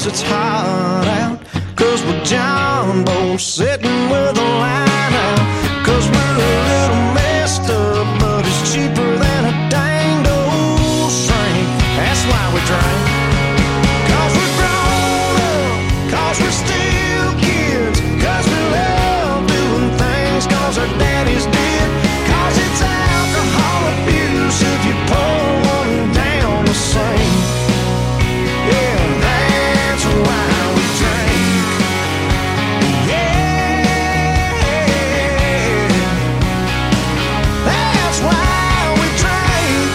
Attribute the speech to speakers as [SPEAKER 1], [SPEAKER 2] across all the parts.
[SPEAKER 1] guess it's hot out, 'cause we're jumbo sitting with a line out, 'cause we're a little messed up, but it's cheaper than a danged old shrink. That's why we drink. 'Cause we're grown up, 'cause we're still kids, 'cause we love doing things 'cause our daddies did, 'cause it's alcohol abuse if you pour one down the sink. Yeah, that's why we drink. Yeah, that's why we drink.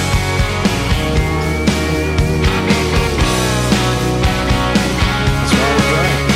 [SPEAKER 1] That's why we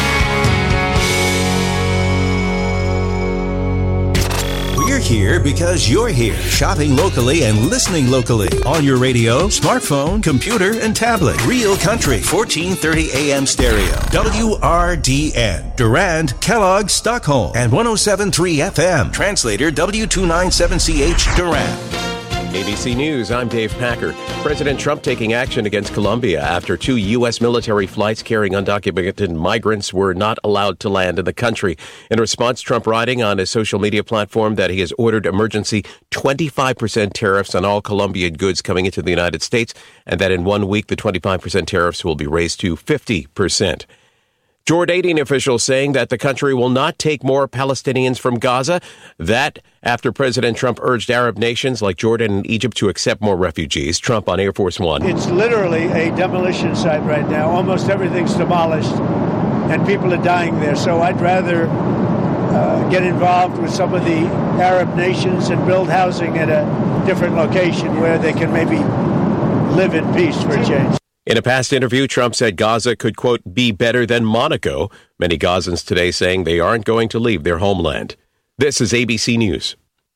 [SPEAKER 1] drink.
[SPEAKER 2] We're here because you're here, shopping locally and listening locally. On your radio, smartphone, computer, and tablet. Real Country, 1430 AM stereo. WRDN, Durand, Kellogg, Stockholm. And 107.3 FM, translator W297CH, Durand.
[SPEAKER 3] ABC News, I'm Dave Packer. President Trump taking action against Colombia after 2 U.S. military flights carrying undocumented migrants were not allowed to land in the country. In response, Trump writing on his social media platform that he has ordered emergency 25% tariffs on all Colombian goods coming into the United States, and that in 1 week the 25% tariffs will be raised to 50%. Jordanian officials saying that the country will not take more Palestinians from Gaza. That after President Trump urged Arab nations like Jordan and Egypt to accept more refugees. Trump on Air Force One.
[SPEAKER 4] It's literally a demolition site right now. Almost everything's demolished, and people are dying there. So I'd rather get involved with some of the Arab nations and build housing at a different location where they can maybe live in peace for a change.
[SPEAKER 3] In a past interview, Trump said Gaza could, quote, be better than Monaco. Many Gazans today saying they aren't going to leave their homeland. This is ABC News.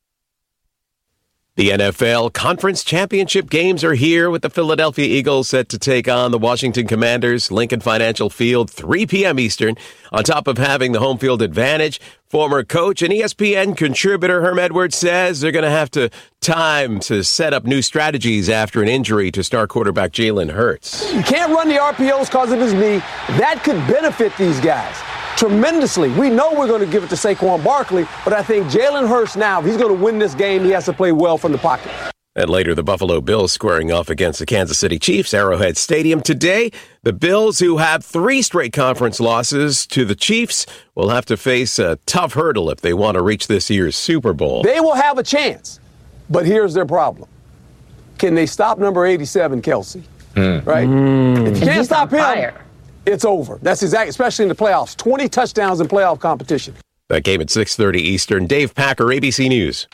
[SPEAKER 3] The NFL Conference Championship games are here with the Philadelphia Eagles set to take on the Washington Commanders, Lincoln Financial Field, 3 p.m. Eastern. On top of having the home field advantage, former coach and ESPN contributor Herm Edwards says they're going to have time to set up new strategies after an injury to star quarterback Jalen Hurts.
[SPEAKER 5] You can't run the RPOs because of his knee. That could benefit these guys tremendously. We know we're going to give it to Saquon Barkley, but I think Jalen Hurts now, if he's going to win this game, he has to play well from the pocket.
[SPEAKER 3] And later, the Buffalo Bills squaring off against the Kansas City Chiefs, Arrowhead Stadium. Today, the Bills, who have 3 straight conference losses to the Chiefs, will have to face a tough hurdle if they want to reach this year's Super Bowl.
[SPEAKER 5] They will have a chance, but here's their problem. Can they stop number 87, Kelsey? Right? If you can't stop him, it's over. That's exactly, especially in the playoffs. 20 touchdowns in playoff competition.
[SPEAKER 3] That game at 6:30 Eastern. Dave Packer, ABC News.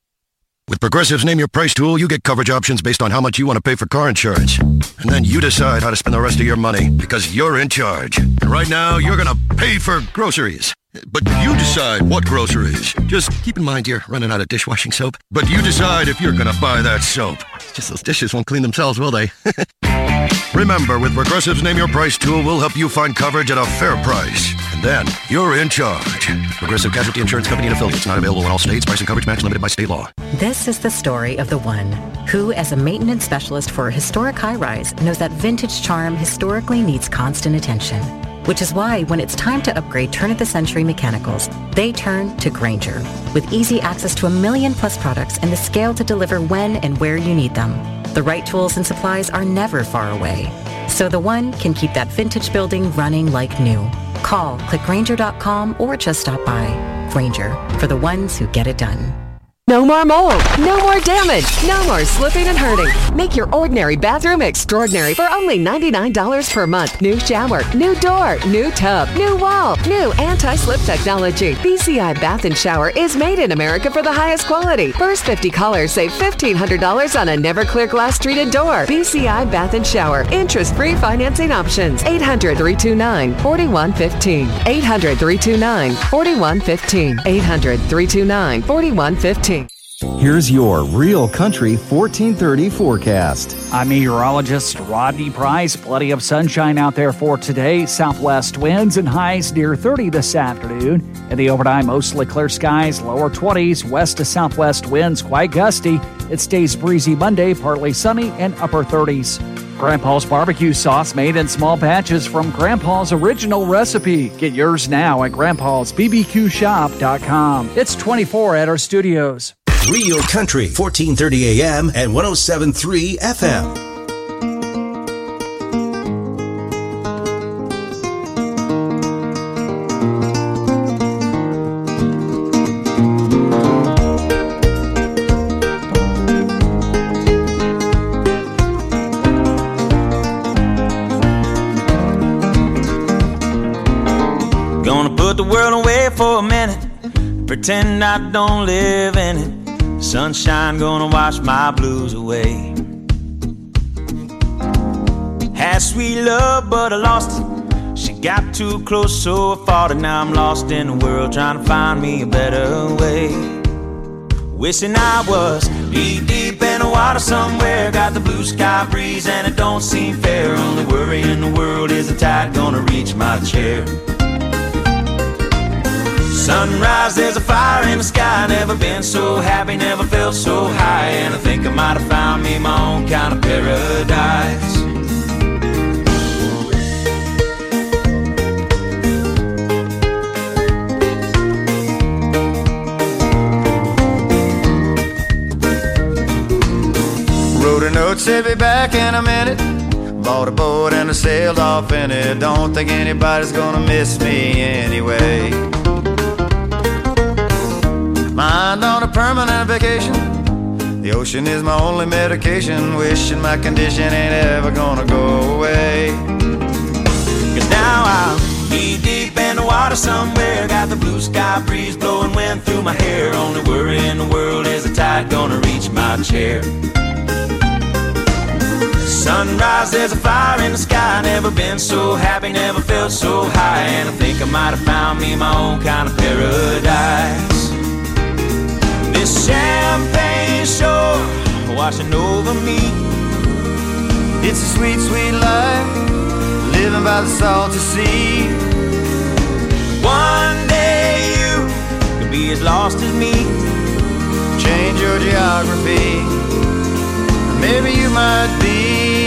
[SPEAKER 6] With Progressive's Name Your Price tool, you get coverage options based on how much you want to pay for car insurance. And then you decide how to spend the rest of your money, because you're in charge. And right now, you're going to pay for groceries. But you decide what groceries. Just keep in mind you're running out of dishwashing soap. But you decide if you're going to buy that soap. It's just those dishes won't clean themselves, will they? Remember, with Progressive's Name Your Price tool, we'll help you find coverage at a fair price. And then you're in charge. Progressive Casualty Insurance Company and affiliates. Not available in all states. Price and coverage match limited by state law.
[SPEAKER 7] This is the story of the one who, as a maintenance specialist for a historic high-rise, knows that vintage charm historically needs constant attention. Which is why when it's time to upgrade turn-of-the-century mechanicals, they turn to Grainger. With easy access to 1 million-plus products and the scale to deliver when and where you need them. The right tools and supplies are never far away. So the one can keep that vintage building running like new. Call, click Grainger.com, or just stop by. Grainger, for the ones who get it done.
[SPEAKER 8] No more mold, no more damage, no more slipping and hurting. Make your ordinary bathroom extraordinary for only $99 per month. New shower, new door, new tub, new wall, new anti-slip technology. BCI Bath and Shower is made in America for the highest quality. First 50 callers save $1,500 on a never clear glass treated door. BCI Bath and Shower. Interest-free financing options. 800-329-4115. 800-329-4115. 800-329-4115.
[SPEAKER 9] Here's your Real Country 1430 forecast.
[SPEAKER 10] I'm meteorologist Rodney Price. Plenty of sunshine out there for today. Southwest winds and highs near 30 this afternoon. In the overnight, mostly clear skies, lower 20s. West to southwest winds quite gusty. It stays breezy Monday, partly sunny and upper 30s. Grandpa's barbecue sauce made in small batches from Grandpa's original recipe. Get yours now at grandpa'sbbqshop.com. It's 24 at our studios.
[SPEAKER 2] Real Country, 1430 AM and 107.3 FM.
[SPEAKER 11] The world away for a minute, pretend I don't live in it. Sunshine gonna wash my blues away. Had sweet love, but I lost it. She got too close, so I fought it. Now I'm lost in the world, trying to find me a better way. Wishing I was deep in the water somewhere. Got the blue sky breeze and it don't seem fair. Only worry in the world is the tide gonna reach my chair. Sunrise, there's a fire in the sky. Never been so happy, never felt so high. And I think I might have found me my own kind of paradise.
[SPEAKER 12] Wrote a note, said be back in a minute. Bought a boat and I sailed off in it. Don't think anybody's gonna miss me anyway. Mind on a permanent vacation. The ocean is my only medication. Wishing my condition ain't ever gonna go away.
[SPEAKER 11] Cause now I'll be deep in the water somewhere. Got the blue sky breeze blowing wind through my hair. Only worry in the world is the tide gonna reach my chair. Sunrise, there's a fire in the sky. Never been so happy, never felt so high. And I think I might have found me my own kind of paradise. This champagne shore washing over me.
[SPEAKER 12] It's a sweet, sweet life, living by the salty sea.
[SPEAKER 11] One day you could be as lost as me.
[SPEAKER 12] Change your geography, maybe you might be.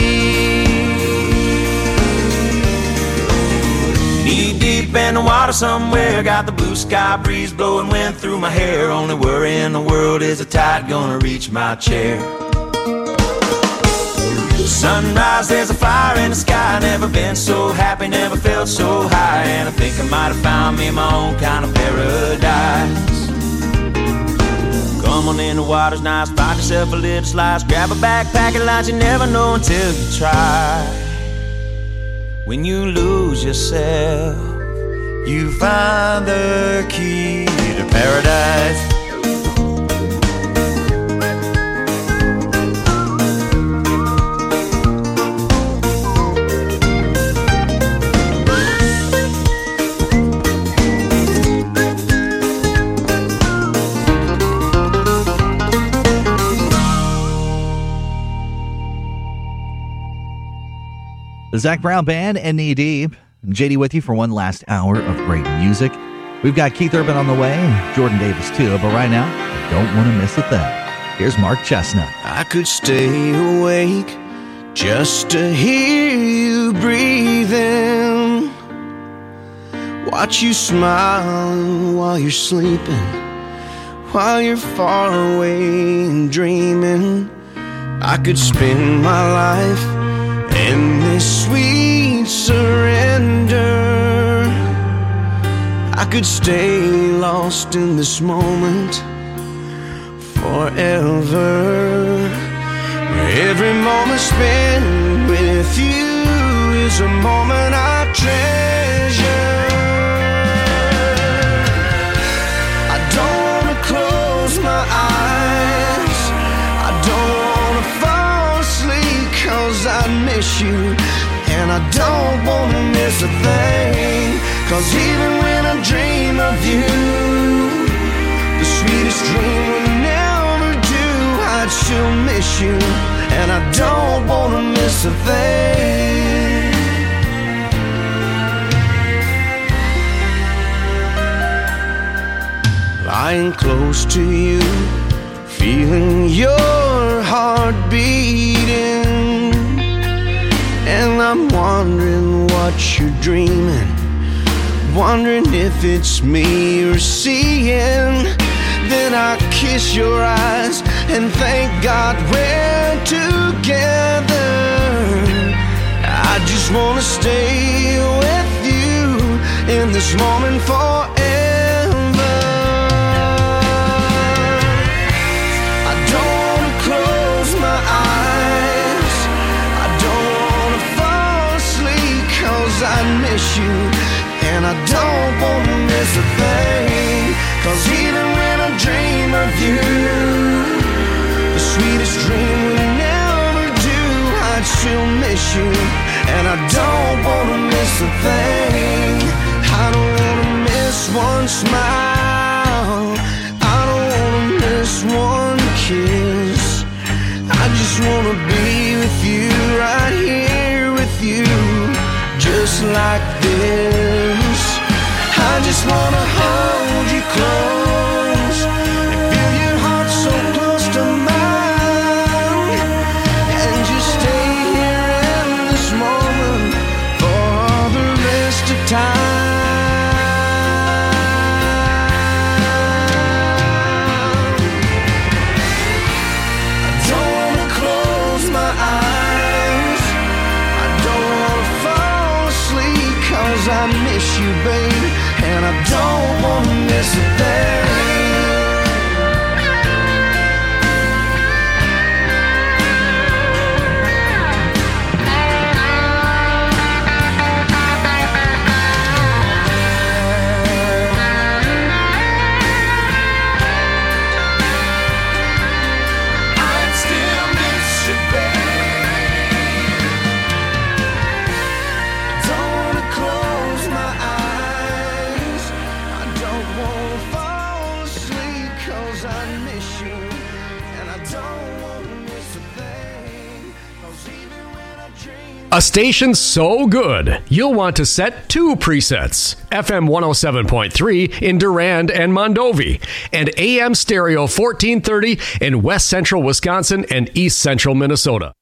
[SPEAKER 11] Knee deep in the water somewhere. Got the blue sky breeze blowing wind through my hair. Only worry in the world is the tide gonna reach my chair. Sunrise, there's a fire in the sky. Never been so happy, never felt so high. And I think I might have found me my own kind of paradise. Come on in, the water's nice. Find yourself a little slice. Grab a backpack and lunch. You never know until you try. When you lose yourself,
[SPEAKER 12] you find the key to paradise.
[SPEAKER 13] The Zac Brown Band and Knee Deep. JD with you for one last hour of great music. We've got Keith Urban on the way, and Jordan Davis too, but right now, I don't want to miss a thing. Here's Mark Chestnut.
[SPEAKER 1] I could stay awake just to hear you breathing, watch you smile while you're sleeping, while you're far away and dreaming. I could spend my life in this sweet surrender. I could stay lost in this moment forever. Every moment spent with you is a moment I treasure. I don't wanna close my eyes, I don't wanna fall asleep, 'cause I miss you, and I don't wanna miss a thing. 'Cause even when I dream of you, the sweetest dream will never do. I'd still miss you, and I don't wanna miss a thing. Lying close to you, feeling your heart beating, And I'm wondering what you're dreaming, wondering if it's me you're seeing. Then I kiss your eyes and thank God we're together. I just wanna stay with you in this moment forever. I don't wanna close my eyes, I don't wanna fall asleep, 'cause I miss you, and I don't wanna miss a thing. 'Cause even when I dream of you, the sweetest dream we never do, I'd still miss you, and I don't wanna miss a thing. I don't wanna miss one smile, I don't wanna miss one kiss. I just wanna be with you, right here with you, just like this. I just wanna hold you close and feel your heart so close to mine, and just stay here in this moment for all the rest of time. I don't wanna close my eyes, I don't wanna fall asleep, 'cause I miss you, babe, and I don't wanna miss a thing. I'd still miss you, babe. I don't wanna close my eyes, I don't wanna fall asleep, 'cause I miss you, and I don't wanna miss a thing. 'Cause even when I dream,
[SPEAKER 14] A station so good, you'll want to set 2 presets. FM 107.3 in Durand and Mondovi, and AM stereo 1430 in West Central Wisconsin and East Central Minnesota.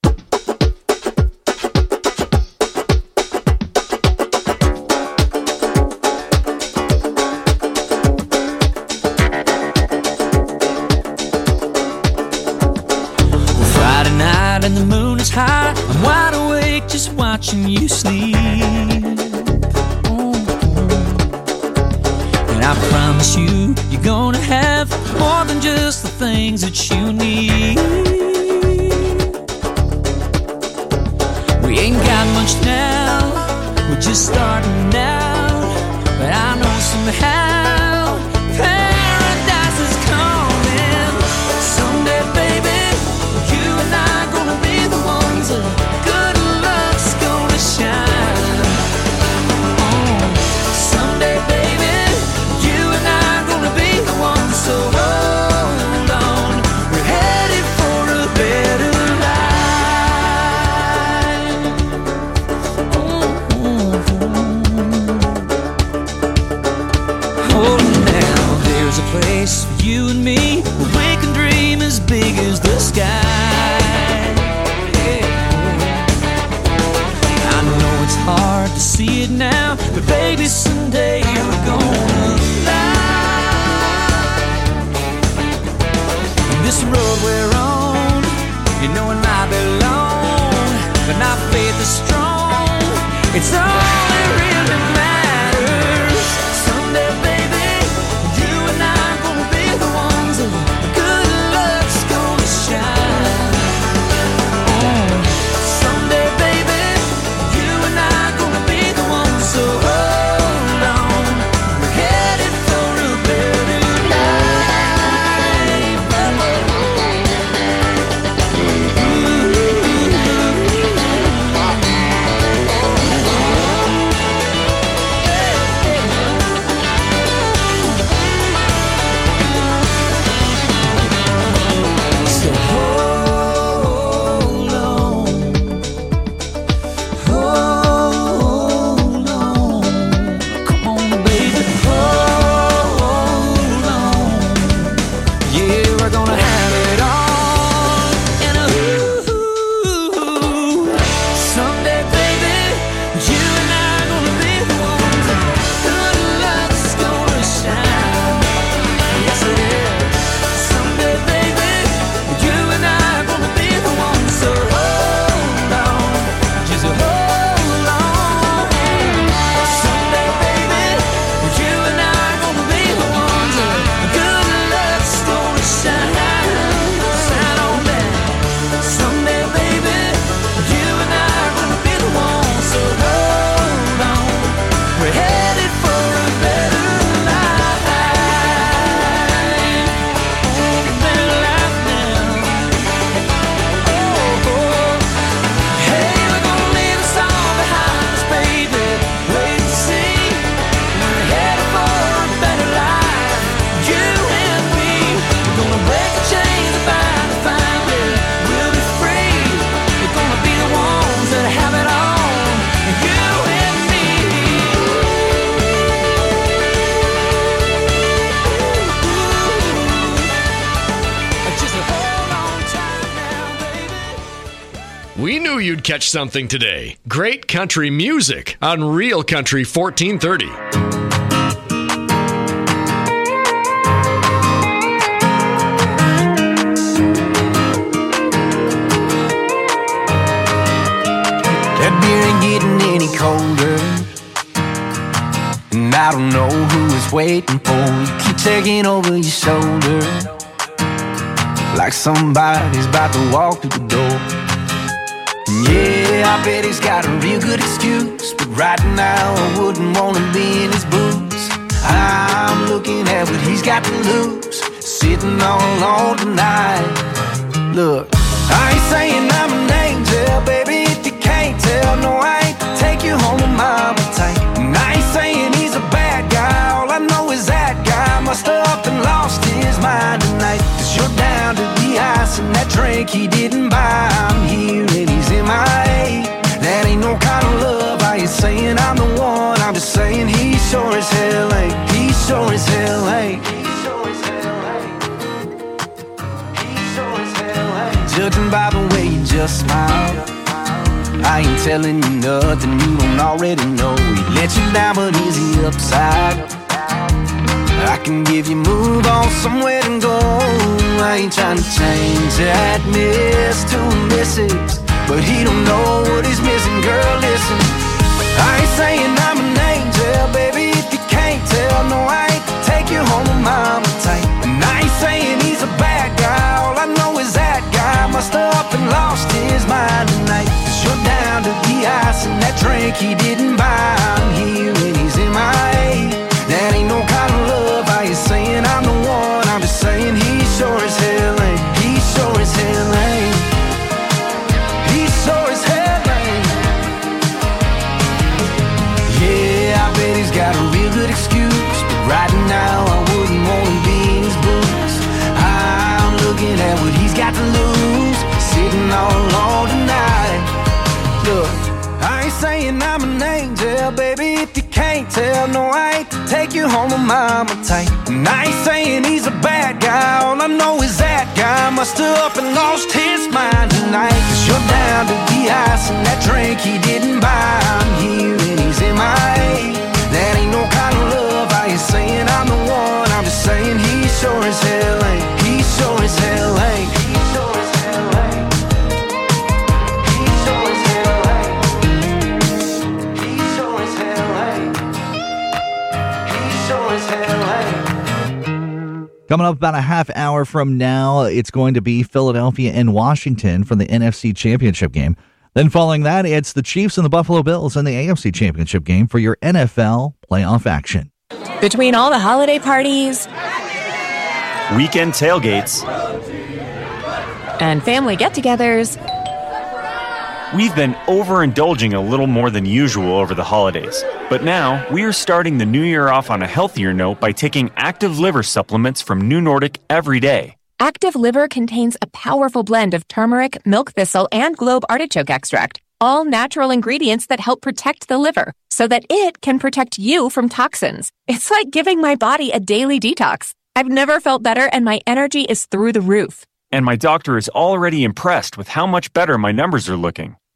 [SPEAKER 11] Friday night and the moon is high, I'm wide awake just watching you sleep. And I promise you, you're gonna have more than just the things that you need. We ain't got much now, we're just starting out, but I know somehow paradise is coming someday, baby. You and I gonna be the ones that good luck's gonna shine. Oh, someday, baby, you and I gonna be the ones. So hold on, we're headed for a better life. Oh, now there's a place for you and me where we can dream as big as the sky. Yeah. I know it's hard to see it now, but baby, someday we're gonna fly. This road we're on, you know it might be long, but my faith is strong. It's all that really matters. Someday, baby, you and I gonna be the ones that good luck's gonna shine. Oh, someday, baby, you and I gonna be the ones. So hold on, we're headed for a better life. and I are gonna be the ones that good luck's gonna shine. Yes, it is. Someday, baby, you and I are gonna be the ones. So hold on, just hold on. Someday, baby, you and I are gonna be the ones that good luck's gonna shine. Shine on that. Someday, baby, you and I are gonna be the ones. So hold on, we're headed for a better life. A better life now. Oh, hey, we're gonna leave us all behind us, baby. Wait and see. We're headed for a better life. You and me. We're gonna break the chains that bind us finally. We'll be free. We're gonna be the ones that have it all. You and me. Just hold on tight now, baby.
[SPEAKER 14] We knew you'd catch something today. Great country music on Real Country 1430.
[SPEAKER 11] That beer ain't getting any colder, and I don't know who is waiting for you. Keep taking over your shoulder, like somebody's about to walk through the door. And yeah, I bet he's got a real good excuse, but right now I wouldn't wanna be in his boots. I'm looking at what he's got to lose, sitting all alone tonight. Look, I ain't saying I'm an angel, baby, if you can't tell. No, I ain't to take you home to mama tight. And I ain't saying he's a bad guy, all I know is that guy must have up and lost his mind tonight. 'Cause you're down to the ice and that drink he didn't buy. I'm here and he's MIA. That ain't no kind of love. I ain't saying I'm the one, I'm just saying he sure as hell ain't. He sure as hell ain't. Judging by the way you just smile, I ain't telling you nothing you don't already know. He let you down, but is he upside? I can give you move on somewhere to go. I ain't trying to change that miss to a missus, but he don't know what he's missing. Girl, listen, I ain't saying I'm an angel, baby, if you can't tell. No, I ain't to take you home with mama tight. And I ain't saying he's a bad guy, all I know is that guy must have up and lost his mind tonight. 'Cause you're down to the ice and that drink he didn't buy. I'm here and he's MIA. That ain't no kind of love. I ain't saying I'm the one, I'm just saying he sure as hell ain't. He sure as hell ain't. He sure as hell ain't. Yeah, I bet he's got a real good excuse, but right now I wouldn't want to be in his boots. I'm looking at what he's got to lose, sitting all alone tonight. Look, I ain't saying I'm an angel, baby, if you can't tell. No, I ain't to take you home with mama tight. And I ain't saying he's a bad guy, all I know is that guy must have up and lost his mind tonight. 'Cause you're down to the ice and that drink he didn't buy. I'm here and he's MIA. That ain't no kind of love. I ain't saying I'm the one, I'm just saying he sure as hell ain't. He sure as hell ain't. He sure as hell ain't. He sure as hell ain't. He sure as hell ain't. He sure as hell ain't.
[SPEAKER 13] Coming up about a half hour from now, it's going to be Philadelphia and Washington for the NFC Championship game. Then following that, it's the Chiefs and the Buffalo Bills in the AFC Championship game for your NFL playoff action.
[SPEAKER 15] Between all the holiday parties,
[SPEAKER 16] weekend tailgates,
[SPEAKER 15] and family get-togethers,
[SPEAKER 16] we've been overindulging a little more than usual over the holidays. But now, we are starting the new year off on a healthier note by taking Active Liver supplements from New Nordic every day.
[SPEAKER 15] Active Liver contains a powerful blend of turmeric, milk thistle, and globe artichoke extract, all natural ingredients that help protect the liver so that it can protect you from toxins. It's like giving my body a daily detox. I've never felt better, and my energy is through the roof.
[SPEAKER 16] And my doctor is already impressed with how much better my numbers are looking.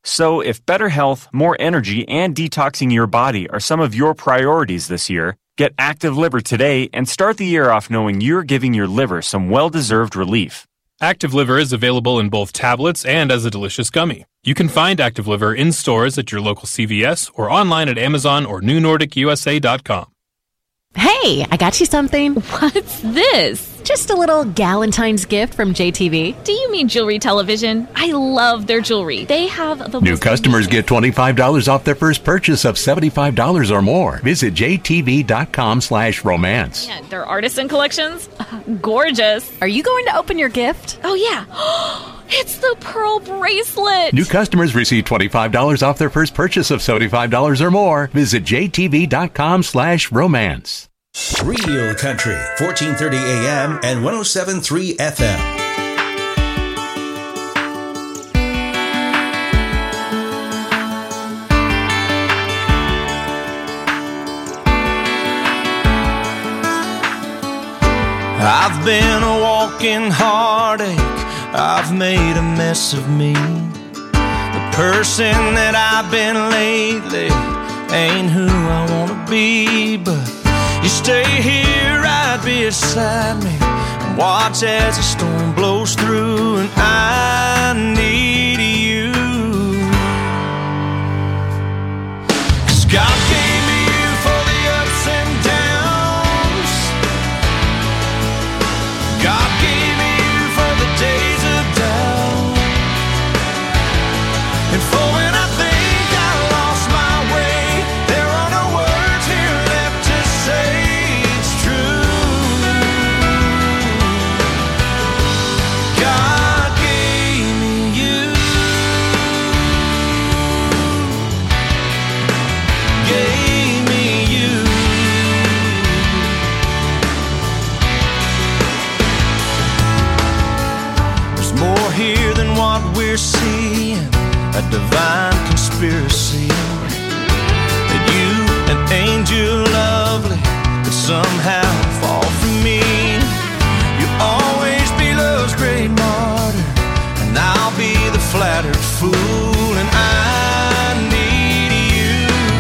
[SPEAKER 16] So if better health, more energy, and detoxing your body are some of your priorities this year, get Active Liver today and start the year off knowing you're giving your liver some well-deserved relief.
[SPEAKER 17] Active Liver is available in both tablets and as a delicious gummy. You can find Active Liver in stores at your local CVS or online at Amazon or NewNordicUSA.com.
[SPEAKER 18] Hey, I got you something.
[SPEAKER 19] What's this?
[SPEAKER 18] Just a little Galentine's gift from JTV.
[SPEAKER 19] Do you mean jewelry television? I love their jewelry. They have the
[SPEAKER 20] New customers get $25 off their first purchase of $75 or more. Visit jtv.com/romance.
[SPEAKER 19] Yeah, their artisan collections, gorgeous.
[SPEAKER 18] Are you going to open your gift?
[SPEAKER 19] Oh, yeah. It's the pearl bracelet.
[SPEAKER 20] New customers receive $25 off their first purchase of $75 or more. Visit jtv.com/romance.
[SPEAKER 2] Real Country, 1430 AM and 107.3 FM.
[SPEAKER 1] I've been a walking heartache, I've made a mess of me. The person that I've been lately ain't who I wanna be, but you stay here right beside me and watch as the storm blows through, and I need you. 'Cause God gave me you for the ups and downs. God gave me you for the days of doubt, and for when I think I lost my way, there are no words here left to say it's true. God gave me you. Gave me you. There's more here than what we're seeing, a divine conspiracy, that you, an angel lovely, could somehow fall for me. You'll always be love's great martyr, and I'll be the flattered fool, and I need you.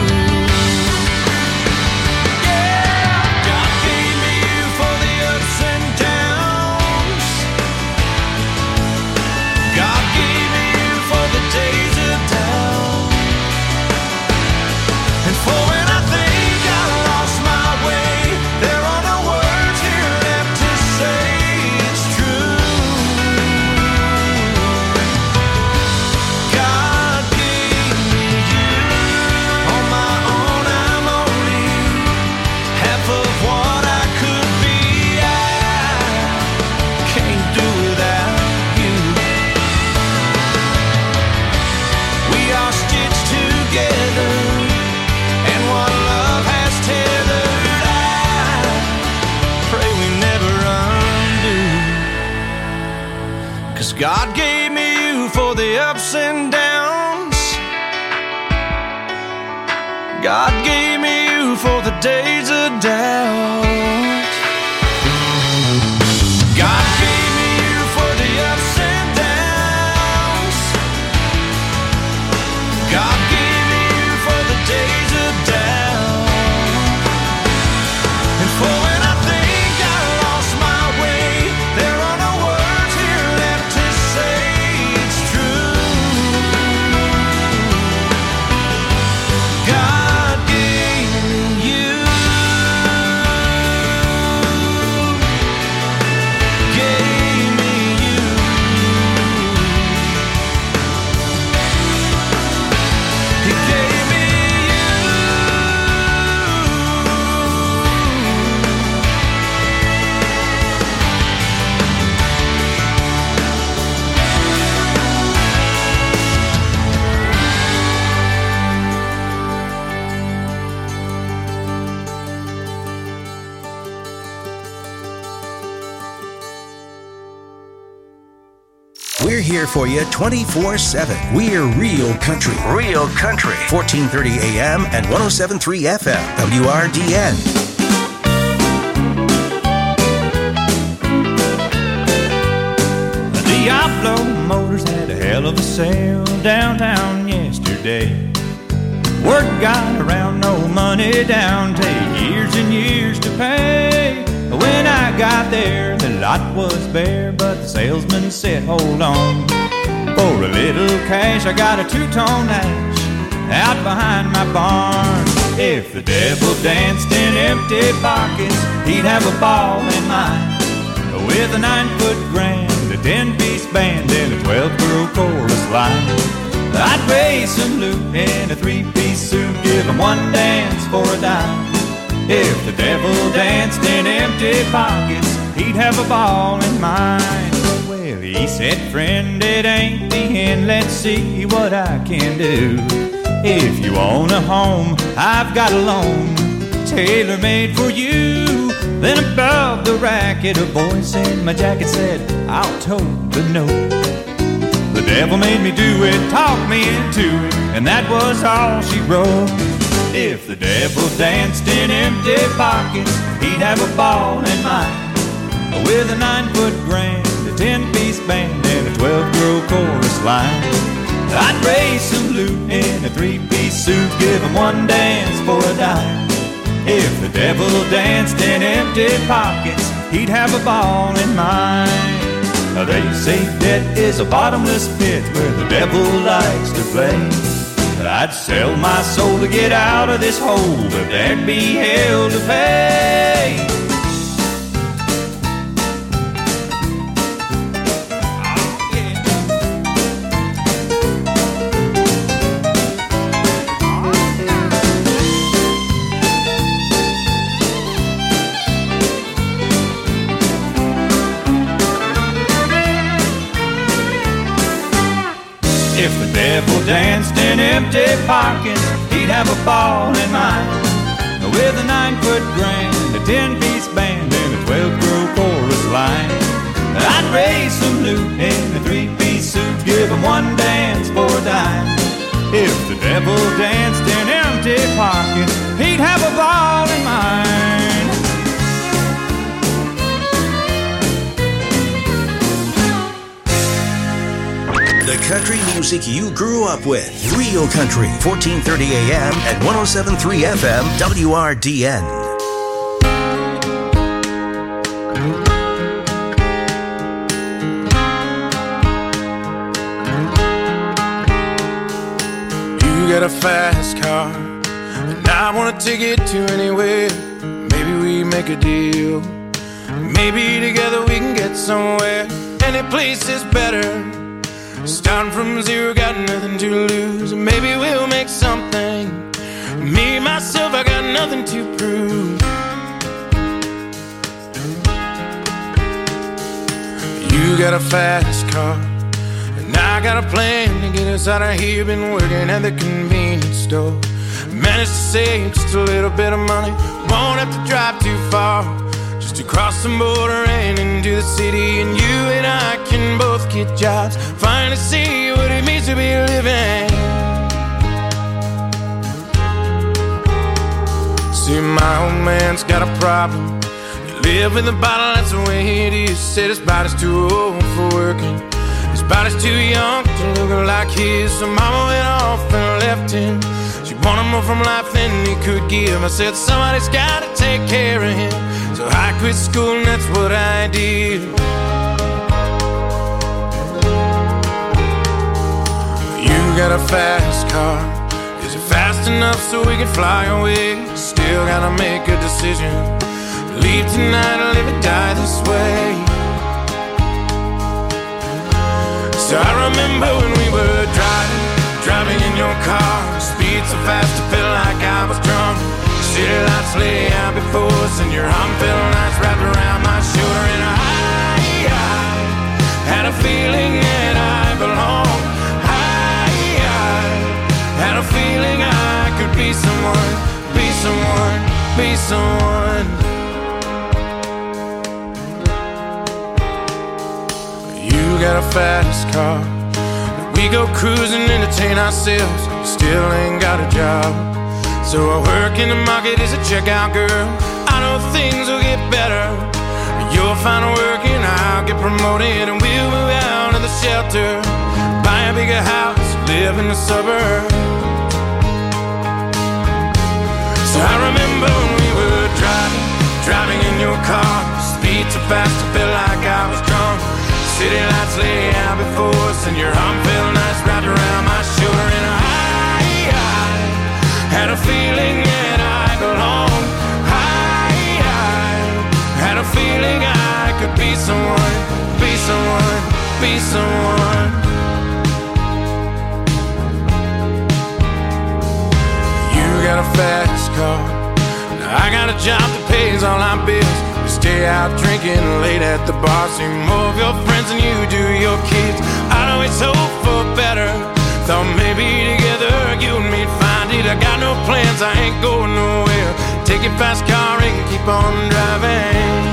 [SPEAKER 1] Yeah, God gave me you for the ups and downs. God gave me you for the days of doubt, and for when I think I lost my way, there are no words here left to say it's true. God gave me you. On my own I'm only half of what I could be. I can't do without you. We are stitched together, and what love has tethered, I pray we never undo. 'Cause God gave me you for the ups and downs. God gave me you for the days of doubt. God gave me you for the ups and downs. God gave me you for the days of doubt, and for when I think I lost my way, there are no words here left to say it's true. God gave me you. Gave me you. He gave me
[SPEAKER 2] We're here for you 24/7. We're Real Country. Real Country. 1430 AM and 107.3 FM. WRDN.
[SPEAKER 1] The
[SPEAKER 11] Diablo Motors had a hell of a sale downtown yesterday. Word got around, no money down, take years and years to pay. When I got there, the lot was bare, but the salesman said, hold on. For a little cash, I got a two-tone hash out behind my barn. If the devil danced in empty pockets, he'd have a ball in mine. With a 9-foot grand, a 10-piece band, and a 12-girl chorus line. I'd raise some loot in a 3-piece suit, give him one dance for a dime. If the devil danced in empty pockets, he'd have a ball in mine. Well, he said, friend, it ain't the end, let's see what I can do. If you own a home, I've got a loan, tailor-made for you. Then above the racket, a voice in my jacket said, I'll tote the note. The devil made me do it, talked me into it, and that was all she wrote. If the devil danced in empty pockets, he'd have a ball in mine. With a 9-foot grand, a 10-piece band, and a 12-girl chorus line. I'd raise some loot in a 3-piece suit, give him one dance for a dime. If the devil danced in empty pockets, he'd have a ball in mine. They say debt is a bottomless pit where the devil likes to play. I'd sell my soul to get out of this hole, but there'd be hell to pay. If the devil danced in empty pockets, he'd have a ball in mine. With a 9-foot grand, a 10-piece band, and a 12-girl chorus line. I'd raise some loot in a 3-piece suit, give him one dance for a dime. If the devil danced in empty pockets, he'd have a ball in mine.
[SPEAKER 2] The country music you grew up with. Real Country, 1430 AM and 107.3 FM, WRDN.
[SPEAKER 1] You got a fast car, and I want to take it to anywhere. Maybe we make a deal. Maybe together we can get somewhere. Any place is better. Starting from zero, got nothing to lose. Maybe we'll make something. Me, myself, I got nothing to prove. You got a fast car, and I got a plan to get us out of here. Been working at the convenience store. Managed to save just a little bit of money. Won't have to drive too far, just to cross the border and into the city. And you and I can both get jobs, finally see what it means to be living. See, my old man's got a problem. You live in the bottle, that's the way it is. Said his body's too old for working, his body's too young to look like his. So mama went off and left him. She wanted more from life than he could give. I said somebody's gotta take care of him. So I quit school and that's what I did. You got a fast car. Is it fast enough so we can fly away? Still gotta make a decision. Leave tonight or live or die this way. So I remember when we were driving in your car. Speed so fast I felt like I was drunk. City lights lay out before us, and your arm felt nice wrapped around my shoulder. And I had a feeling that I belonged. I had a feeling I could be someone, be someone, be someone. You got a fast car. We go cruising, entertain ourselves. Still ain't got a job. So I work in the market as a checkout girl. I know things will get better. You'll find work and I'll get promoted, and we'll move out of
[SPEAKER 11] shelter, buy a bigger house, live in the suburbs. So I remember when we were driving in your car, speed so fast I felt like I was drunk. City lights lay out before us, and your arm felt nice wrapped around my shoulder. And I had a feeling that I belonged. I had a feeling I could be someone, be someone, be someone. You got a fast car, I got a job that pays all our bills. We stay out drinking late at the bar, see more of your friends than you do your kids. I'd always hope for better, thought maybe together you and me'd find it. I got no plans, I ain't going nowhere. Take your fast car and keep on driving.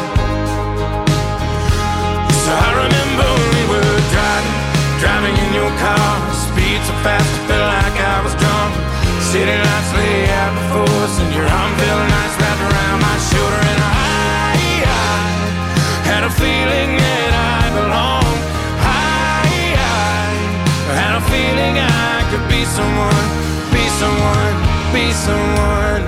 [SPEAKER 11] So I remember when we were driving in your car, speed so fast I felt like I was drunk. City lights lay out before us, and your arm felt nice wrapped around my shoulder. And I had a feeling that I belonged. I had a feeling I could be someone, be someone, be someone.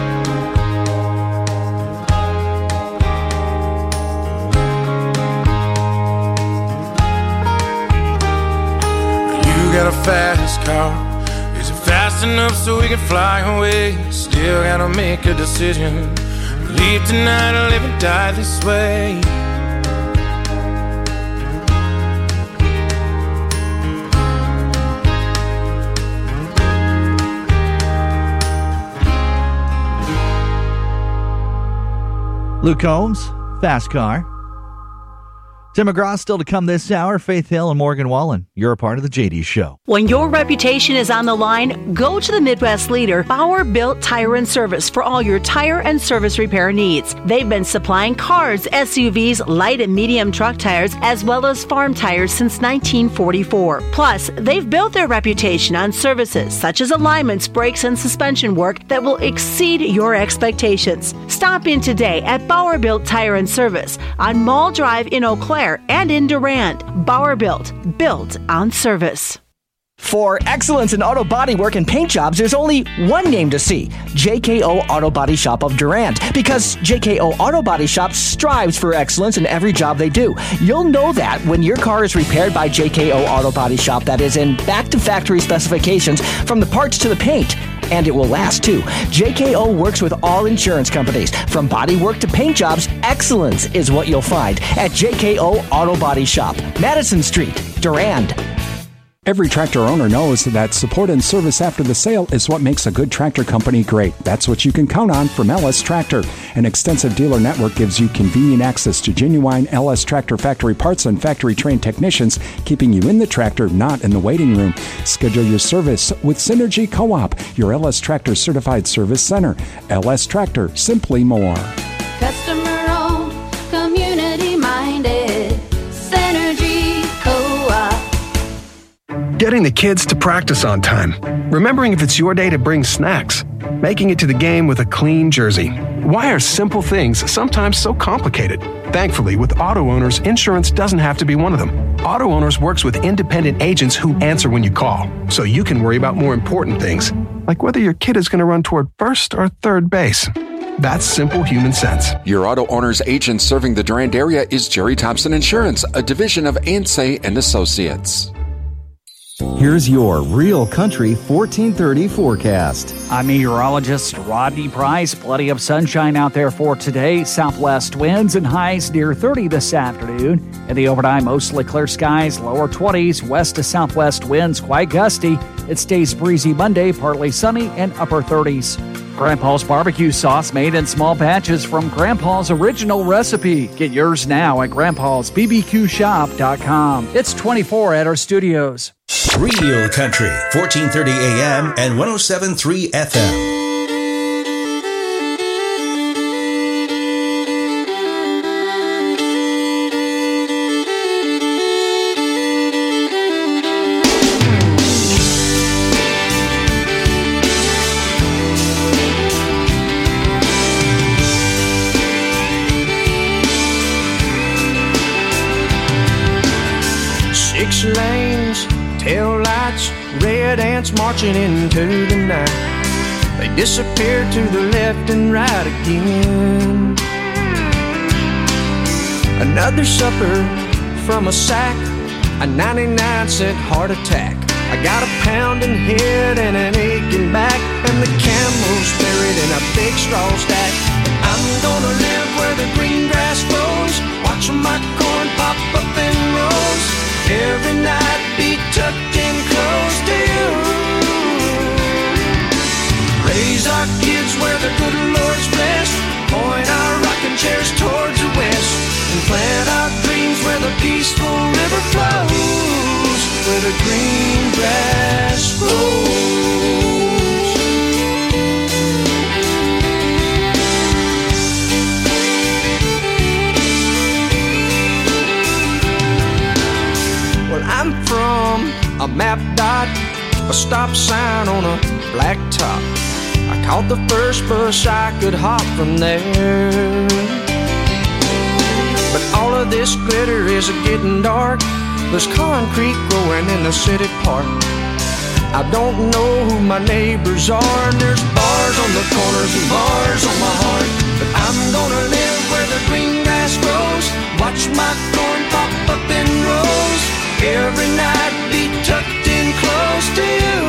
[SPEAKER 11] You got a fast car, is it fast enough so we can fly away? Still gotta make a decision, leave tonight or live and die this way.
[SPEAKER 13] Luke Combs, Fast Car. Tim McGraw still to come this hour. Faith Hill and Morgan Wallen. You're a part of the JD Show.
[SPEAKER 21] When your reputation is on the line, go to the Midwest leader, Bauer Built Tire and Service, for all your tire and service repair needs. They've been supplying cars, SUVs, light and medium truck tires, as well as farm tires since 1944. Plus, they've built their reputation on services such as alignments, brakes, and suspension work that will exceed your expectations. Stop in today at Bauer Built Tire and Service on Mall Drive in Eau Claire and in Durand. Bauer Built on service.
[SPEAKER 22] For excellence in auto body work and paint jobs, there's only one name to see: JKO Auto Body Shop of Durand. Because JKO Auto Body Shop strives for excellence in every job they do. You'll know that when your car is repaired by JKO Auto Body Shop, that is in back-to-factory specifications from the parts to the paint. And it will last, too. JKO works with all insurance companies. From body work to paint jobs, excellence is what you'll find at JKO Auto Body Shop, Madison Street, Durand.
[SPEAKER 23] Every tractor owner knows that support and service after the sale is what makes a good tractor company great. That's what you can count on from LS Tractor. An extensive dealer network gives you convenient access to genuine LS Tractor factory parts and factory-trained technicians, keeping you in the tractor, not in the waiting room. Schedule your service with Synergy Co-op, your LS Tractor certified service center. LS Tractor, simply more.
[SPEAKER 24] Customer-owned, community-minded, Synergy Co-op.
[SPEAKER 25] Getting the kids to practice on time. Remembering if it's your day to bring snacks. Making it to the game with a clean jersey. Why are simple things sometimes so complicated? Thankfully, with Auto Owners, insurance doesn't have to be one of them. Auto Owners works with independent agents who answer when you call, so you can worry about more important things, like whether your kid is going to run toward first or third base. That's simple human sense.
[SPEAKER 26] Your Auto Owners agent serving the Durand area is Jerry Thompson Insurance, a division of Ansay and Associates.
[SPEAKER 9] Here's your Real Country 1430 forecast.
[SPEAKER 10] I'm meteorologist Rodney Price. Plenty of sunshine out there for today. Southwest winds and highs near 30 this afternoon. In the overnight, mostly clear skies, lower 20s. West to southwest winds quite gusty. It stays breezy Monday, partly sunny, and upper 30s. Grandpa's barbecue sauce made in small batches from Grandpa's original recipe. Get yours now at grandpa'sbbqshop.com. It's 24 at our studios.
[SPEAKER 2] Real Country, 1430 AM and 107.3 FM.
[SPEAKER 1] red ants marching into the night. They disappear to the left and right again. Another supper from a sack, a 99-cent heart attack. I got a pounding head and an aching back, and the camel's buried in a big straw stack. I'm gonna live where the green grass grows, watch my corn pop up in rows. Every night be tucked in close to you. Raise our kids where the good Lord's blessed, point our rocking chairs towards the west, and plant our dreams where the peaceful river flows, where the green grass grows. Well, I'm from a map dot, a stop sign on a black top. I caught the first bus I could hop from there. But all of this glitter is getting dark. There's concrete growing in the city park. I don't know who my neighbors are, and there's bars on the corners and bars on my heart. But I'm gonna live where the green grass grows, watch my corn pop up in rows. Every night be tucked in close to you.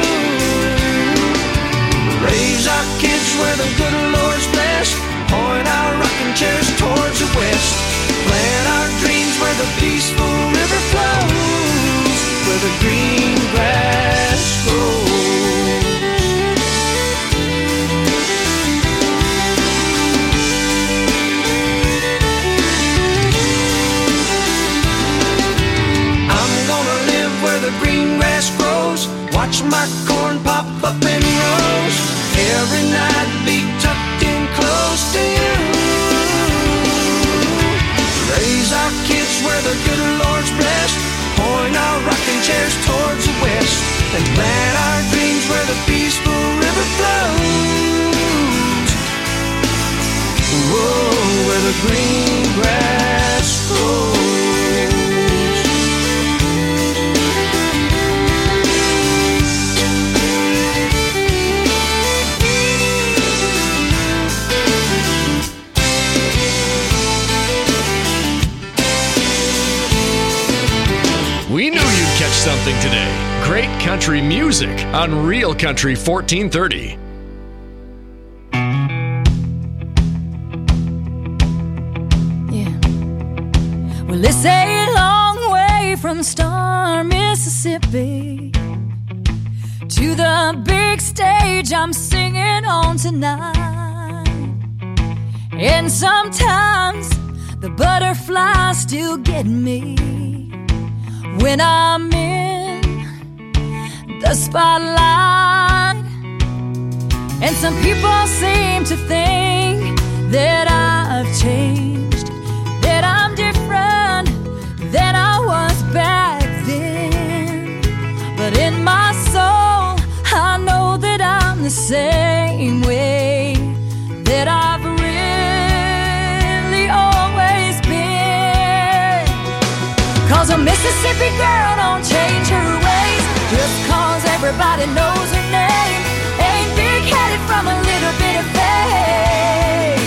[SPEAKER 1] Raise our kids where the good Lord's blessed, point our rocking chairs towards the west, plant our dreams where the peaceful river flows, where the green grass grows. I'm gonna live where the green grass grows, watch my corn pop up in rows. Every night be tucked in close to you. Raise our kids where the good Lord's blessed, point our rocking chairs towards the west, and plant our dreams where the peaceful river flows. Whoa, where the green grass grows.
[SPEAKER 14] We knew you'd catch something today. Great country music on Real Country 1430.
[SPEAKER 3] Well, it's a long way from Star, Mississippi to the big stage I'm singing on tonight. And sometimes the butterflies still get me when I'm in the spotlight. And some people seem to think that I've changed, that I'm different than I was back then. But in my soul, I know that I'm the same way that I've really always been. 'Cause a Mississippi girl don't change her ways just 'cause everybody knows her name. Ain't big-headed from a little bit of fame.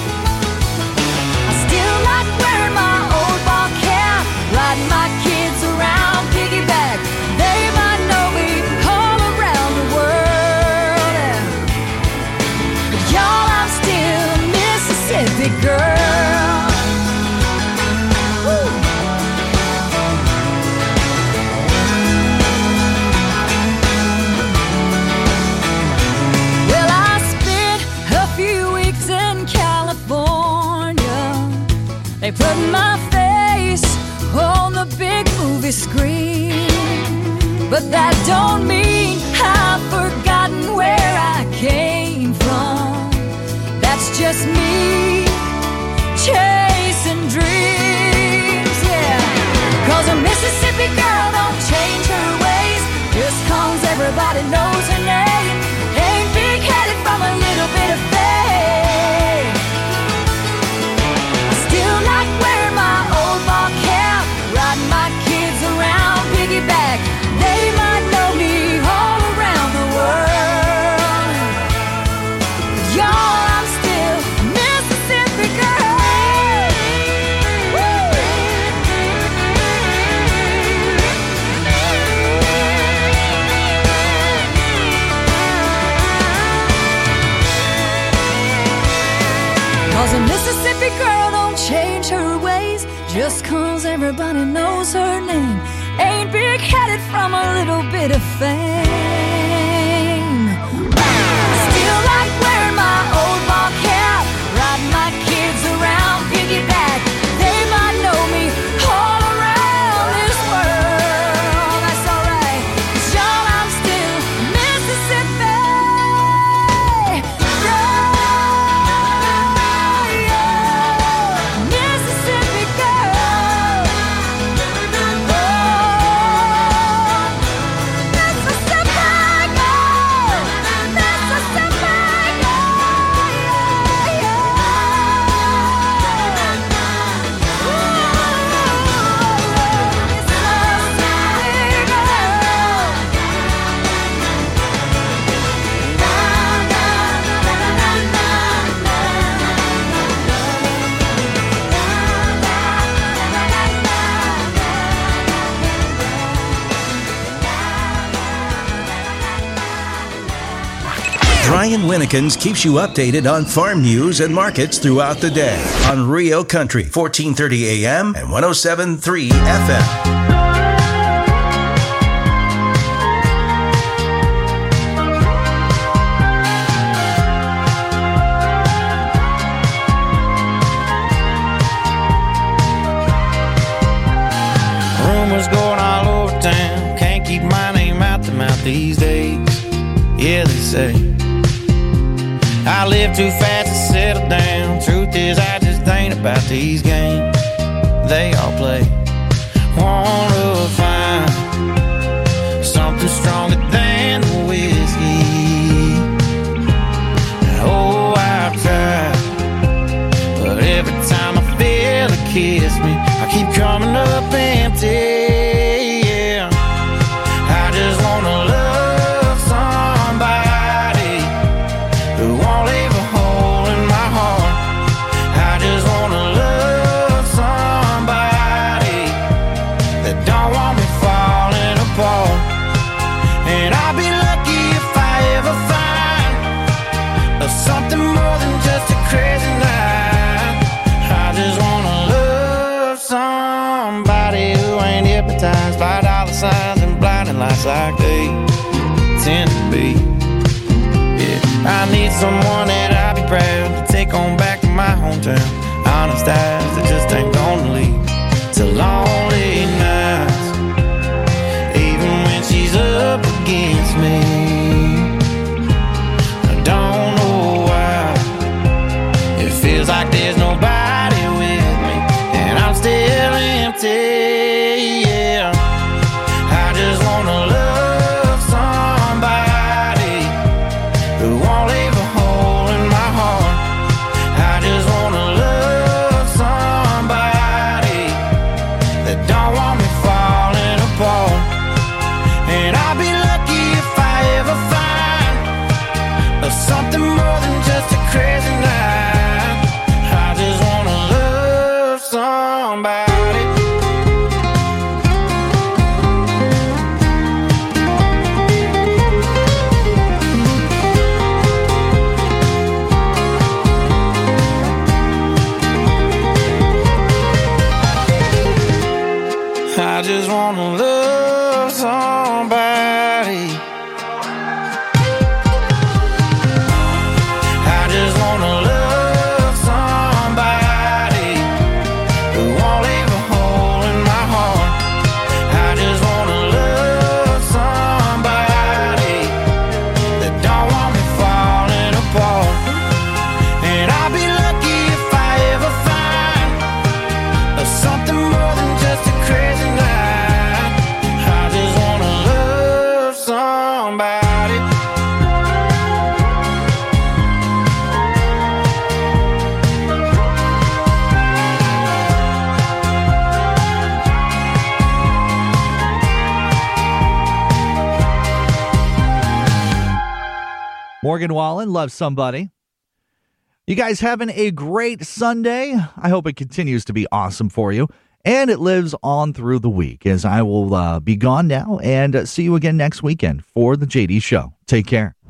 [SPEAKER 3] I still like wearing my old ball cap, riding my kids around piggyback. They might know me all around the world. But y'all, I'm still a Mississippi girl. Woo. Well, I spent a few weeks in California. They put my face on the big movie screen. But that don't mean I've forgotten where I came from. That's just me chasing dreams, yeah. 'Cause a Mississippi girl don't change her ways just 'cause everybody knows her name. Ain't big-headed from a little bit of fame. I still like wearing my old ball cap, riding my kids around piggyback. They might know me Mississippi girl don't change her ways just 'cause everybody knows her name. Ain't big-headed from a little bit of fame. Still like wearing my old ball cap, riding my kids around piggyback. They might know me all around this world. That's alright, 'cause y'all, I'm still Mississippi. Mississippi girl.
[SPEAKER 2] Brian Winnekins keeps you updated on farm news and markets throughout the day on Rio Country, 1430 AM and 107.3 FM.
[SPEAKER 11] Rumors going all over town, can't keep my name out the mouth these days. Yeah, they say I live too fast to settle down. Truth is, I just ain't about these games they all play. Wanna find something stronger than the whiskey. Oh, I've tried, but every time I feel it kiss me, I keep coming up empty. Yeah, I just wanna love somebody who won't leave a hole in my heart. I just wanna love somebody that don't want me falling apart. And I'll be lucky if I ever find something more than just a crazy night. I just wanna love somebody who ain't hypnotized by dollar signs and blinding lights like they tend to be. I need someone that I'll be proud to take on back to my hometown. Honest eyes that just ain't gonna lead to lonely nights, even when she's up against me. I don't know why it feels like there's nobody with me, and I'm still empty. Yeah, I just wanna love somebody who won't leave a hole in my heart. I just wanna love somebody that don't want me falling apart. And I'll be lucky if I ever find something more than just a crazy night. I just wanna love somebody. I just wanna love somebody. I just wanna love somebody who won't leave a hole in my heart. I just wanna love somebody that don't want me falling apart. And I'll be lucky if I ever find something more than just a crazy night. I just wanna love somebody.
[SPEAKER 13] Morgan Wallen, Love Somebody. You guys having a great Sunday? I hope it continues to be awesome for you. And it lives on through the week, as I will be gone now and see you again next weekend for the JD Show. Take care.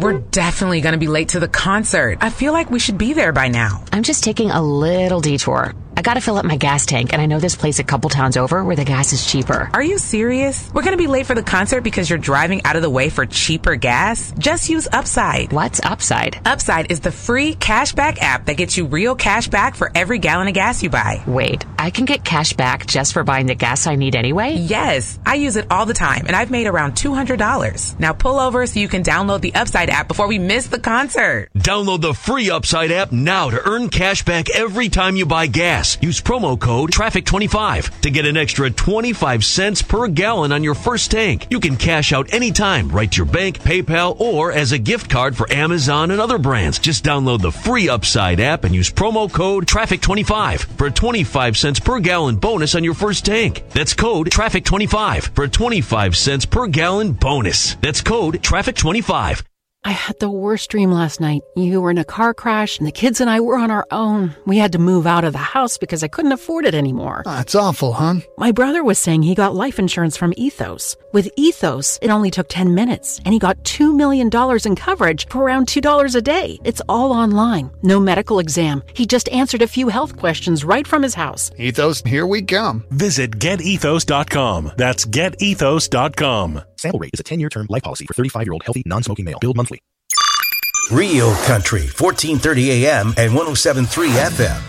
[SPEAKER 4] We're definitely going to be late to the concert. I feel like we should be there by now.
[SPEAKER 5] I'm just taking a little detour. I gotta fill up my gas tank, and I know this place a couple towns over where the gas is cheaper.
[SPEAKER 4] Are you serious? We're gonna be late for the concert because you're driving out of the way for cheaper gas? Just use Upside.
[SPEAKER 5] What's Upside?
[SPEAKER 4] Upside is the free cashback app that gets you real cash back for every gallon of gas you buy.
[SPEAKER 5] Wait, I can get cash back just for buying the gas I need anyway?
[SPEAKER 4] Yes, I use it all the time, and I've made around $200. Now pull over so you can download the Upside app before we miss the concert.
[SPEAKER 6] Download the free Upside app now to earn cash back every time you buy gas. Use promo code TRAFFIC25 to get an extra 25 cents per gallon on your first tank. You can cash out anytime, right to your bank, PayPal, or as a gift card for Amazon and other brands. Just download the free Upside app and use promo code TRAFFIC25 for a 25 cents per gallon bonus on your first tank. That's code TRAFFIC25 for a 25 cents per gallon bonus. That's code TRAFFIC25.
[SPEAKER 7] I had the worst dream last night. You were in a car crash, and the kids and I were on our own. We had to move out of the house because I couldn't afford it anymore.
[SPEAKER 8] That's awful, hon.
[SPEAKER 7] My brother was saying he got life insurance from Ethos. With Ethos, it only took 10 minutes, and he got $2 million in coverage for around $2 a day. It's all online. No medical exam. He just answered a few health questions right from his house.
[SPEAKER 8] Ethos, here we come.
[SPEAKER 12] Visit GetEthos.com. That's GetEthos.com.
[SPEAKER 27] Sample rate is a 10-year term life policy for 35-year-old healthy, non-smoking male. Billed monthly.
[SPEAKER 2] Real Country, 1430 AM and 107.3 FM.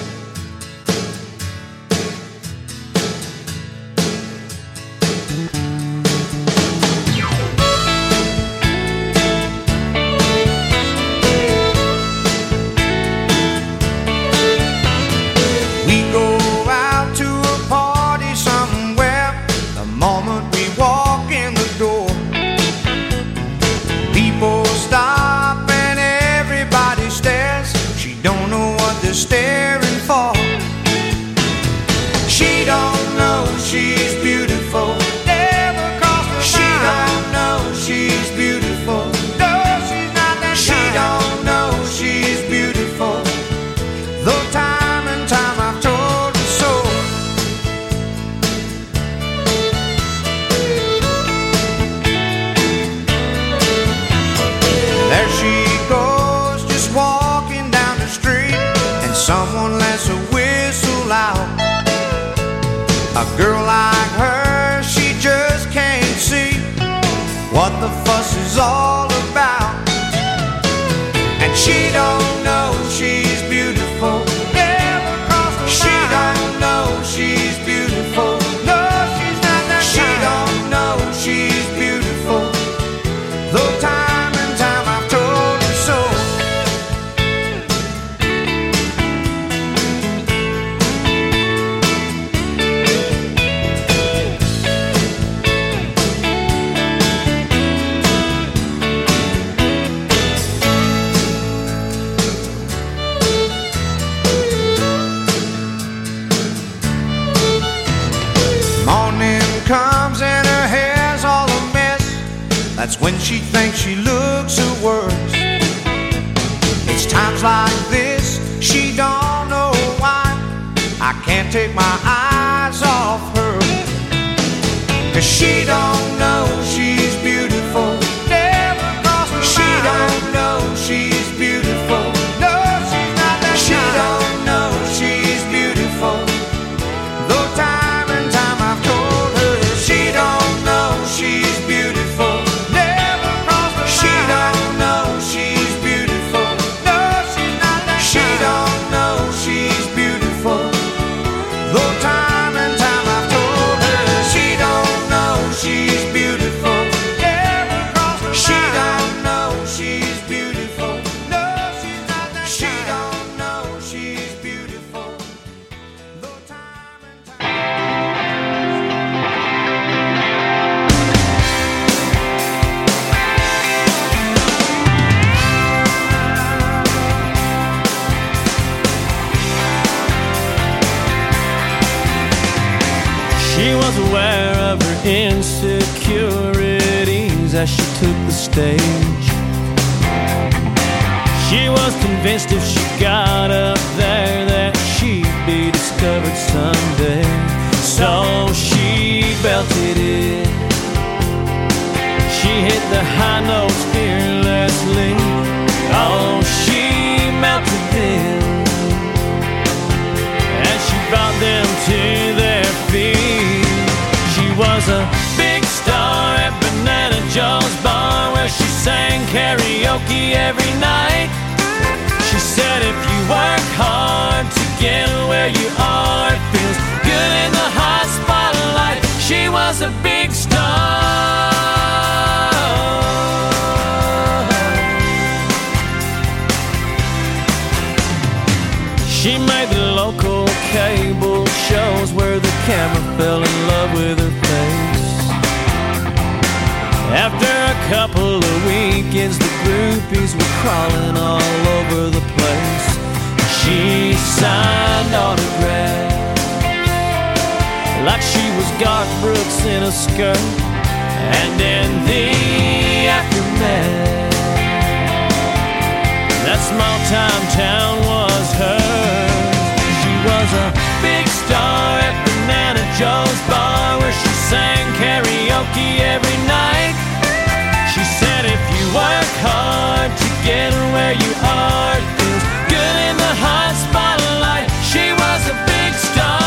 [SPEAKER 1] Staring for. She don't know she's beautiful. Never crossed her mind. She don't know she's beautiful. No, she's not that she kind. Don't know she's beautiful. Though time and time I've told her so. There she goes, just walking down the street. Someone lets a whistle out. A girl like her, she just can't see what the fuss is all about. And she don't know she's beautiful. Never crossed her mind. She don't know she's beautiful. No, she's not that kind. She don't know she's beautiful. Though time and time I've told her so. Comes and her hair's all a mess. That's when she thinks she looks her worst. It's times like this she don't know why I can't take my eyes off her. 'Cause she don't know she's beautiful. Never crossed her mind. She don't know she's beautiful. No, she's not that she kind. She don't know she's beautiful. Though time and time I've told her she don't know she's beautiful. Never crossed her mind. She don't know she's beautiful. No, she's not that she kind. She don't know she's beautiful. Though time and time I've told her she don't know she's beautiful. Never crossed her mind. She don't know she's beautiful. No, she's not that she kind. She don't know she's beautiful. Though time and time.
[SPEAKER 28] She was aware of her insecurities as she took the stage. She was convinced if she got up there that she'd be discovered someday. So she belted it. She hit the high notes fearlessly. karaoke every night. She said if you work hard to get where you are, it feels good in the hot spotlight. She was a big star. She made the local cable shows where the camera fell in love with her face. After a couple of weekends, the groupies were crawling all over the place. She signed autographs like she was Garth Brooks in a skirt. And in the aftermath, that small-time town was hers. She was a big star at Banana Joe's bar, where she sang karaoke every night. She said if you work hard to get where you are, it feels good in the hot spotlight. She was a big star.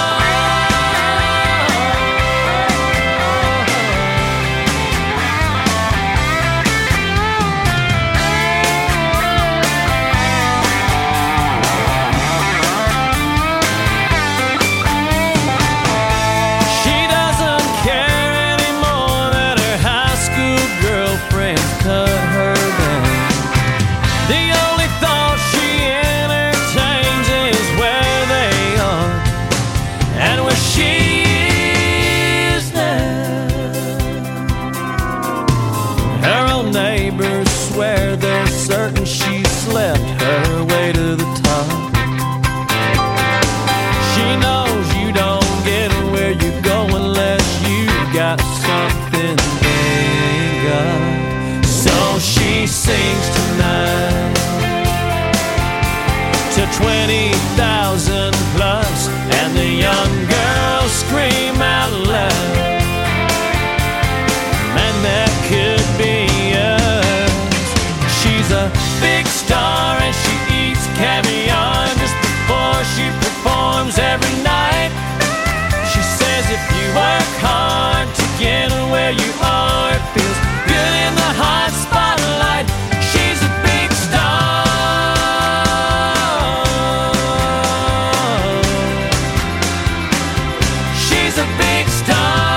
[SPEAKER 28] Certain she slept her way to the top. She knows you don't get where you go unless you got something they ain't got. So she sings tonight to 20,000 plus, and the young girls scream out loud, man, that could be a big star, and she eats caviar just before she performs every night. She says if you work hard to get where you are, it feels good in the hot spotlight. She's a big star. She's a big star.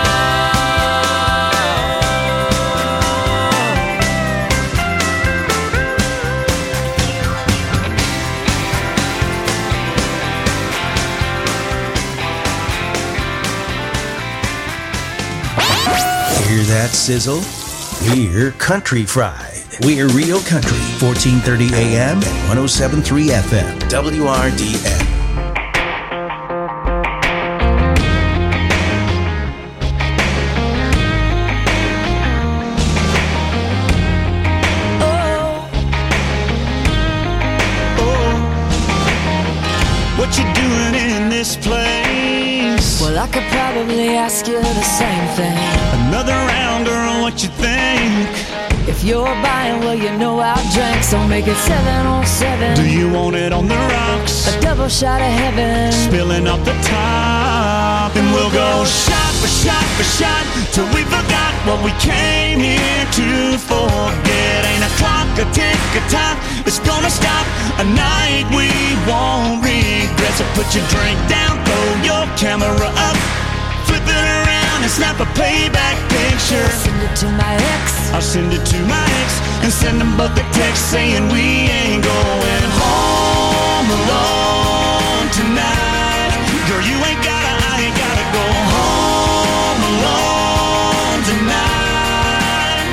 [SPEAKER 2] Hear that sizzle? We're Country Fried. We're Real Country, 1430 AM and 107.3 FM, WRDN.
[SPEAKER 28] What you doing in this place?
[SPEAKER 3] Well, I could probably ask you the same thing.
[SPEAKER 28] Another round, girl, what you think?
[SPEAKER 3] If you're buying, well, you know I'll drink, so make it 7 on 7.
[SPEAKER 28] Do you want it on the rocks?
[SPEAKER 3] A double shot of heaven,
[SPEAKER 28] spilling off the top, and we'll go shot for shot for shot till we forgot what we came here to forget. Ain't a clock, a tick, a tock, it's gonna stop a night we won't regret. So put your drink down, throw your camera up, flip it around and snap a playback picture.
[SPEAKER 3] Send it to my ex.
[SPEAKER 28] I'll send it to my ex and send them both a text saying we ain't going home alone tonight. Girl, you ain't gotta, I ain't gotta go home alone tonight.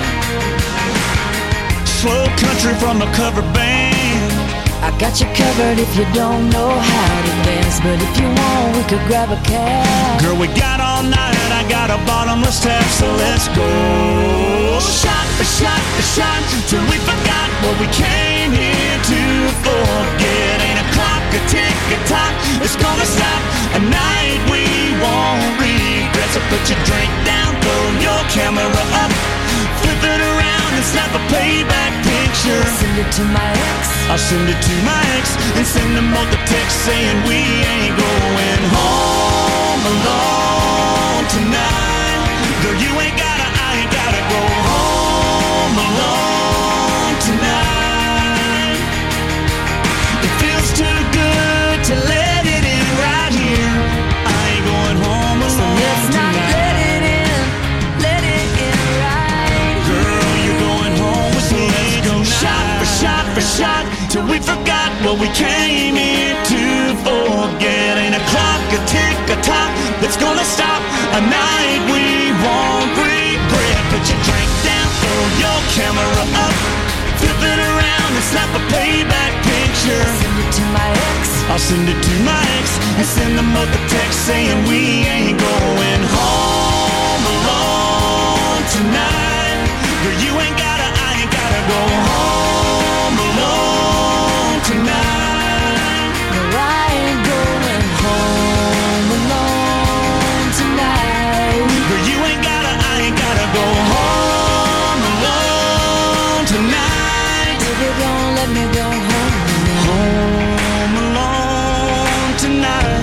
[SPEAKER 28] Slow country from a cover band.
[SPEAKER 3] I got you covered if you don't know how to dance, but if you want, we could grab a cab.
[SPEAKER 28] Girl, we got all night, I got a bottomless tap, so let's go. Shot for shot for shot, till we forgot what we came here to forget. Ain't a clock, a tick, a tock, it's gonna stop a night we won't regret. So put your drink down, throw your camera up, flip it around and snap a playback picture.
[SPEAKER 3] Send it to my ex.
[SPEAKER 28] I'll send it to my ex and send them both a text saying we ain't going home alone tonight. Girl, you ain't gotta, I ain't gotta go home alone tonight. for shot, till we forgot what we came here to forget. Ain't a clock, a tick, a tock that's gonna stop a night we won't regret. Put your drink down, throw your camera up, flip it around and snap a payback picture.
[SPEAKER 3] Send it to my ex.
[SPEAKER 28] I'll send it to my ex and send them both a text saying we ain't going home alone tonight. Girl, you ain't gotta, I ain't gotta go home alone tonight.
[SPEAKER 3] No, I ain't going home alone tonight.
[SPEAKER 28] Girl, you ain't gotta, I ain't gotta go home alone tonight.
[SPEAKER 3] Baby, don't let me go home
[SPEAKER 28] alone tonight.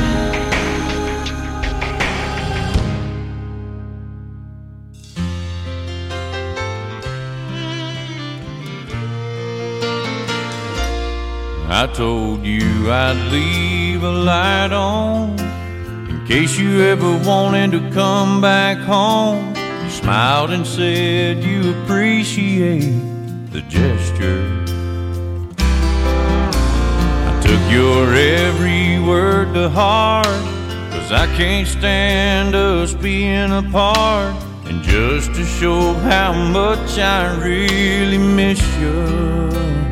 [SPEAKER 11] I told you I'd leave a light on in case you ever wanted to come back home. You smiled and said you appreciate the gesture. I took your every word to heart, 'cause I can't stand us being apart. And just to show how much I really miss you,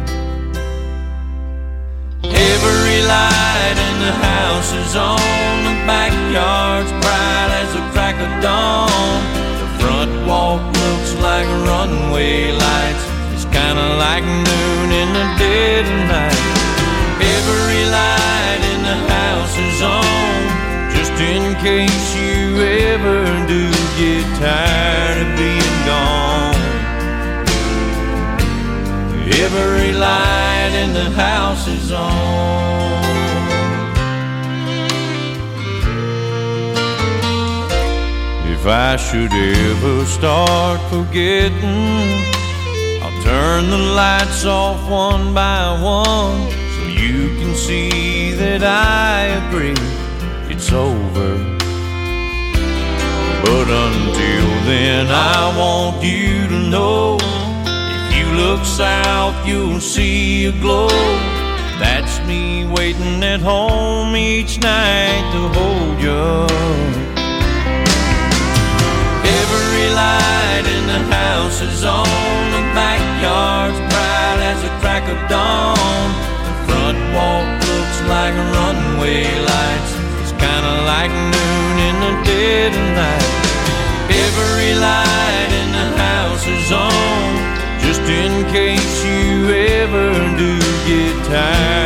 [SPEAKER 11] every light in the house is on, the backyard's bright as the crack of dawn. The front walk looks like runway lights, it's kinda like noon in the dead of night. Every light in the house is on, just in case you ever do get tired of being gone. Every light in the house is on. If I should ever start forgetting, I'll turn the lights off one by one, so you can see that I agree it's over. But until then, I want you to know, look south, you'll see a glow. That's me waiting at home each night to hold you. Every light in the house is on, the backyard's bright as the crack of dawn. The front walk looks like runway lights, it's kinda like noon in the dead of night. Every light in the house is on, just in case you ever do get tired